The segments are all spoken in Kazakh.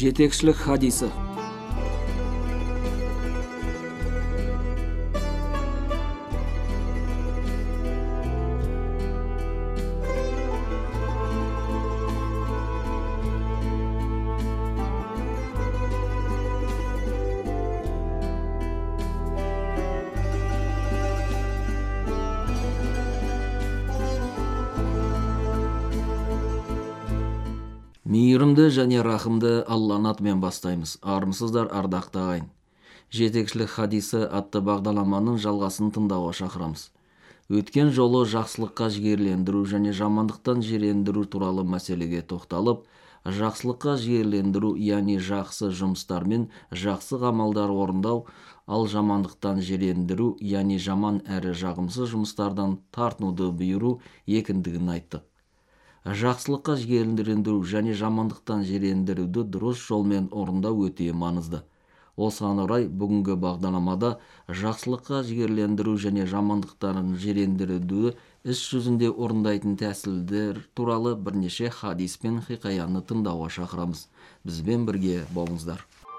Жетекшілік хадисі. Мейірімді және рахымды Алланың атымен бастаймыз. Армысыздар, ардақты ағайын. Жетекшілік хадисі атты бағдарламаның жалғасын тыңдауға шақырамыз. Өткен жолы жақсылыққа жігерлендіру және жамандықтан жирендіру туралы мәселеге тоқталып, жақсылыққа жігерлендіру, яғни жақсы жұмыстар мен жақсы амалдар орындау, ал жамандықтан жирендіру, яғни жаман әрі жағымсыз жұмыстардан тартынуды бұйыру екендігін айттық. Жақсылыққа жігерлендіру және жамандықтан жирендіруді дұрыс жолмен орындау өте маңызды. Осыған орай бүгінгі бағдарламада жақсылыққа жігерлендіру және жамандықтан жирендіруді іс жүзінде орындайтын тәсілдер туралы бірнеше хадис пен хикаяны тыңдауға шақырамыз. Бізбен бірге болыңыздар.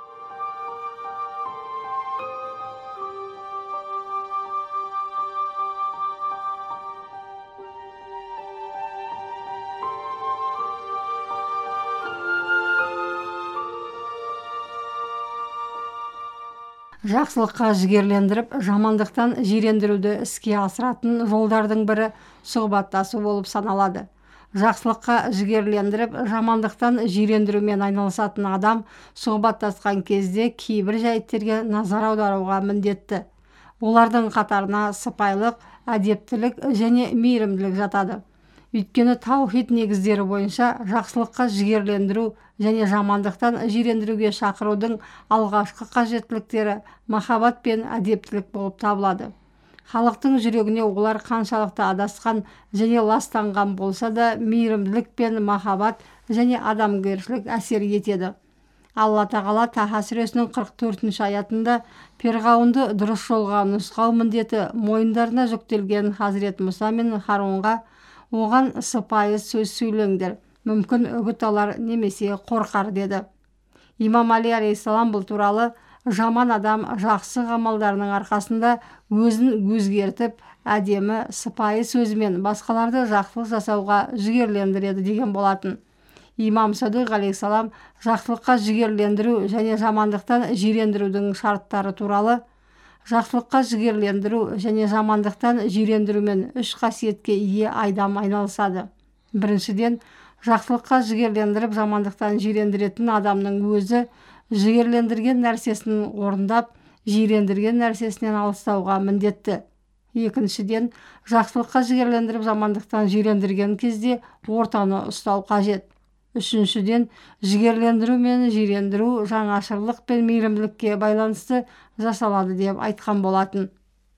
Жақсылыққа жігерлендіріп, жамандықтан жирендіруді іске асыратын жолдардың бірі сұхбаттасу болып саналады. Жақсылыққа жігерлендіріп, жамандықтан жирендірумен айналысатын адам сұхбаттасқан кезде кейбір жайттерге назар аударуға міндетті. Олардың қатарына сыпайылық, әдептілік және мейірімділік жатады. Өйткені таухид негіздері бойынша жақсылыққа жігерлендіру және жамандықтан жирендіруге шақырудың алғашқы қажеттіліктері махаббат пен әдептілік болып табылады. Халықтың жүрегіне олар қаншалықты адасқан және ластанған болса да, мейірімділік пен махаббат және адамгершілік әсер етеді. Алла тағала Таха сүресінің 44-ші аятында перғауынды дұрыс жолға нұсқау міндеті мойындарына жүктелген Хазірет Мұса мен Харунға оған сыпайы сөз сөйлеңдер, мүмкін үгіт алар немесе қорқар деді. Имам Али алейхиссалам бұл туралы жаман адам жақсы амалдарының арқасында өзін өзгертіп, әдемі сыпайы сөзімен басқаларды жақсылық жасауға жігерлендіреді деген болатын. Имам Садиқ алейхиссалам жақсылыққа жігерлендіру және жамандықтан жирендірудің шарттары туралы жақсылыққа жігерлендіру және жамандықтан жирендірумен 3 қасиетке ие адам айналысады. Біріншіден, жақсылыққа жігерлендіріп, жамандықтан жирендіретін адамның өзі жігерлендірген нәрсесін орындап, жирендірген нәрсесінен алыстауға міндетті. Екіншіден, жақсылыққа жігерлендіріп, жамандықтан жирендірген кезде ортаны ұстау қажет. Үшіншіден, жігерлендіру мен жирендіру жаңашырлық пен мейірімділікке байланысты жасалады деп айтқан болатын.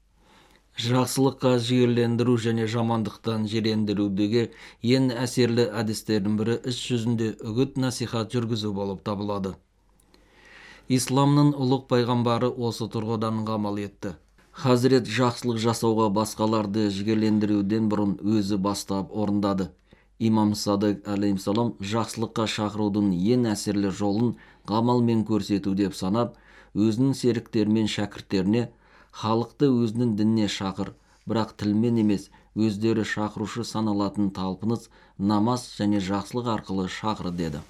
Жақсылыққа жігерлендіру және жамандықтан жирендірудегі ең әсерлі әдістердің бірі іс жүзінде үгіт насихат жүргізу болып табылады. Исламның ұлық пайғамбары осы тұрғыдан ғамал етті. Хазірет жақсылық жасауға басқаларды жігерлендіруден бұрын өзі бастап орындады. Имам Садиқ алейхиссалам жақсылыққа шақырудың ең әсерлі жолын ғамалмен көрсету деп санап, өзінің серіктері мен шәкірттеріне халықты өзінің дініне шақыр, бірақ тілмен емес, өздері шақырушы саналатын талпыныс, намаз және жақсылық арқылы шақыр деді.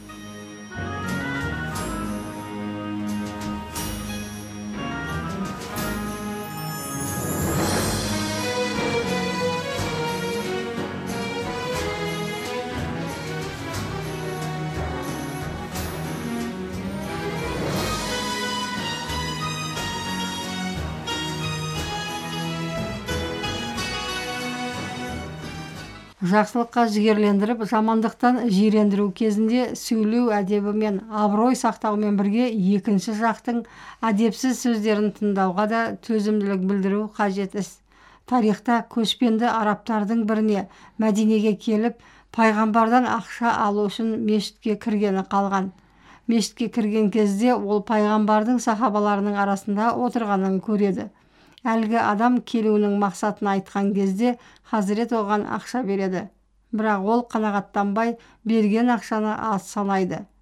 Жақсылыққа жігерлендіріп, жамандықтан жирендіру кезінде сөйлеу әдебі мен абырой сақтаумен бірге екінші жақтың әдепсіз сөздерін тыңдауға да төзімділік білдіру қажет іс. Тарихта көшпенді арабтардың біріне Мәдинеге келіп, пайғамбардан ақша алу үшін мешітке кіргені қалған. Мешітке кірген кезде ол пайғамбардың сахабаларының арасында отырғанын көреді. Әлгі адам келуінің мақсатын айтқан кезде Хазірет оған ақша береді. Бірақ ол қанағаттанбай берген ақшаны аз санайды.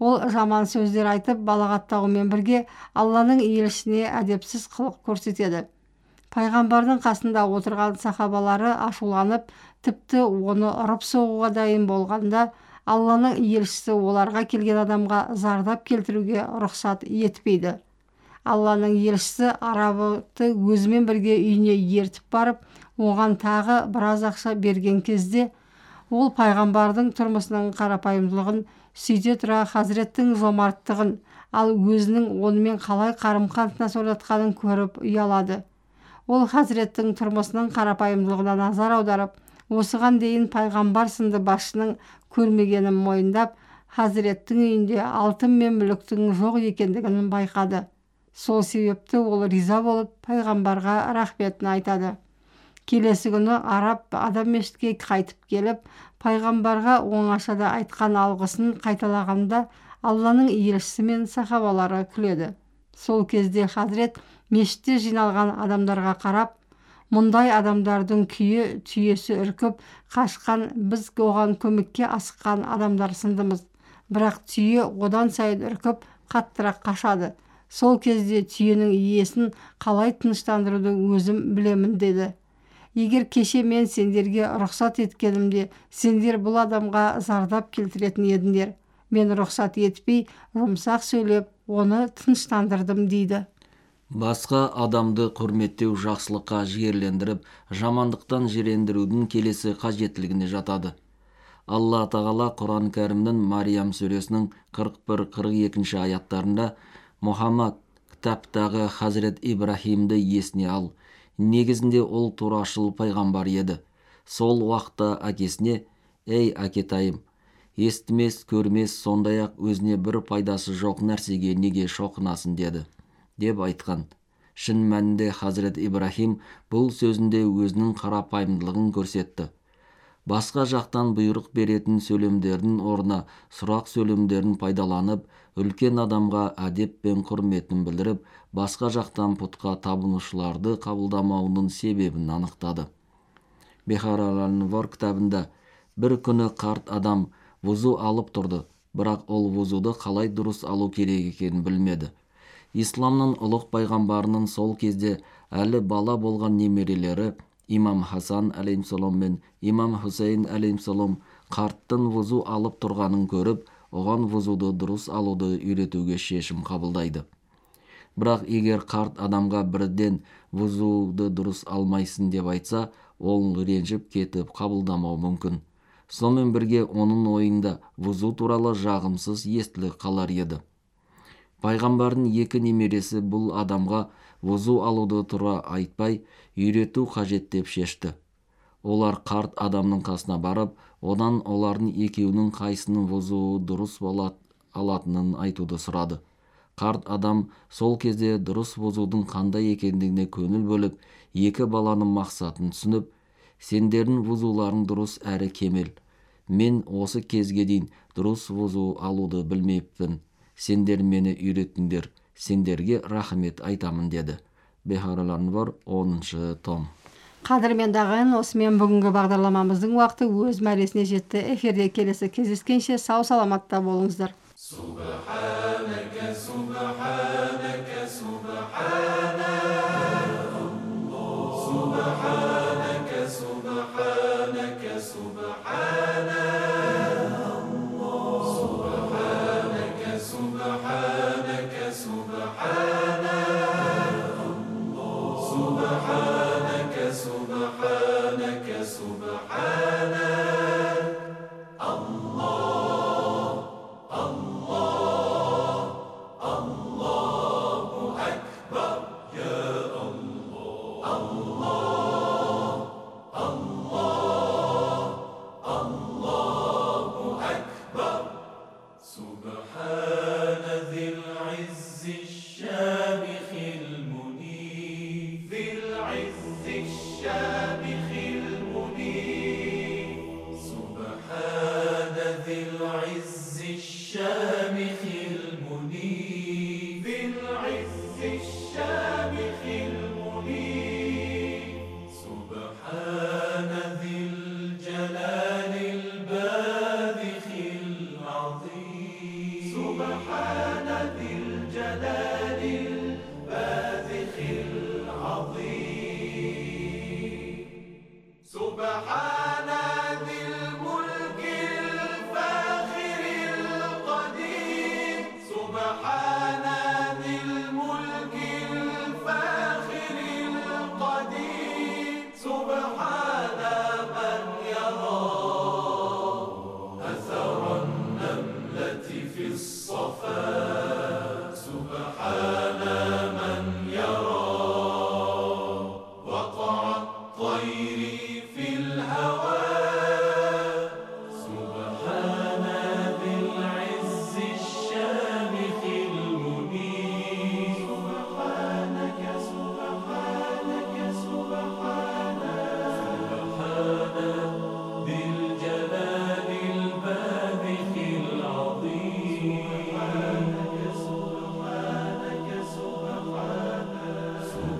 Ол жаман сөздер айтып балағаттаумен бірге Алланың елшісіне әдепсіз қылық көрсетеді. Пайғамбардың қасында отырған сахабалары ашуланып, тіпті оны ұрып соғуға дайын болғанда, Алланың елшісі оларға келген адамға зардап келтіруге рұқсат етпейді. Алланың елшісі арабты өзімен бірге үйіне ертіп барып, оған тағы біраз ақша берген кезде, ол пайғамбардың тұрмысының қарапайымдылығын, сөйте тұра Хазіреттің жомарттығын, ал өзінің онымен қалай қарым-қатынас орнатқанын көріп ұялады. Ол Хазіреттің тұрмысының қарапайымдылығына назар аударып, осыған дейін пайғамбар сынды басшының көрмегенін мойындап, Хазіреттің үйінде алтын мен мүліктің жоқ екендігін байқады. Сол себепті ол риза болып пайғамбарға рахметін айтады. Келесі күні араб адам мешітке қайтып келіп, пайғамбарға оңашада айтқан алғысын қайталағанда, Алланың елшісі мен сахабалары күледі. Сол кезде Хазірет мешітте жиналған адамдарға қарап, мұндай адамдардың күйі түйесі үркіп қашқан, біз оған көмекке асыққан адамдар сындымыз. Бірақ түйе одан сайын үркіп қаттырақ қашады. Сол кезде түйенің иесін қалай тыныштандыруды өзім білемін деді. Егер кеше мен сендерге рұқсат еткенімде, сендер бұл адамға зардап келтіретін едіңдер. Мен рұқсат етпей, жұмсақ сөйлеп, оны тыныштандырдым дейді. Басқа адамды құрметтеу жақсылыққа жігерлендіріп, жамандықтан жирендірудің келесі қажеттілігіне жатады. Алла тағала Құран кәрімнің Мариям сүресінің 41-42 аяттарында Мұхаммад, кітаптағы Хазірет Ибрахимді есіне ал. Негізінде ол турашыл пайғамбар еді. Сол уақытта әкесіне: «Ей әкетайым, естімес, көрмес, сондай-ақ өзіне бір пайдасы жоқ нәрсеге неге шоқынасың» деді, деп айтқан. Шын мәнінде Хазірет Ибрахим бұл сөзінде өзінің қарапайымдылығын көрсетті. Басқа жақтан бұйрық беретін сөйлемдердің орнына сұрақ сөйлемдерін пайдаланып, үлкен адамға әдеп пен құрметін білдіріп, басқа жақтан пұтқа табынушыларды қабылдамауының себебін анықтады. Бихар ал-Анвар кітабында: бір күні қарт адам вузу алып тұрды, бірақ ол вузуды қалай дұрыс алу керек екенін білмеді. Исламның ұлық пайғамбарының сол кезде әлі бала болған немерелері Имам Хасан алейхиссалам мен Имам Хусейн алейхиссалам қарттың вузу алып тұрғанын көріп, оған вузуды дұрыс алуды үйретуге шешім қабылдайды. Бірақ егер қарт адамға бірден вузуды дұрыс алмайсың деп айтса, ол ренжіп кетіп қабылдамау мүмкін. Сонымен бірге оның ойында вузу туралы жағымсыз естілік қалар еді. Пайғамбардың екі немересі бұл адамға вузу алуды тура айтпай, үйрету қажет деп шешті. Олар қарт адамның қасына барып, одан олардың екеуінің қайсының вузуы дұрыс алатынын айтуды сұрады. Қарт адам сол кезде дұрыс вузудың қандай екендігіне көңіл бөліп, екі баланың мақсатын түсініп: «Сендердің вузуларың дұрыс әрі кемел. Мен осы кезге дейін дұрыс вузу алуды білмеппін. Сендер мені үйреттіңдер, сендерге рахмет айтамын» деді. Бихар ал-Анвар 10 том. Қадірменді ағайын, осымен бүгінгі бағдарламамыздың уақыты өз мәресіне жетті. Эфирде келесі кездескенше сау саламатта болыңыздар. الشامخ المنير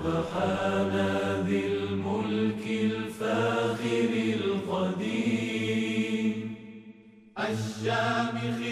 سبحان ذي الملك الفاخر القدير الشامخ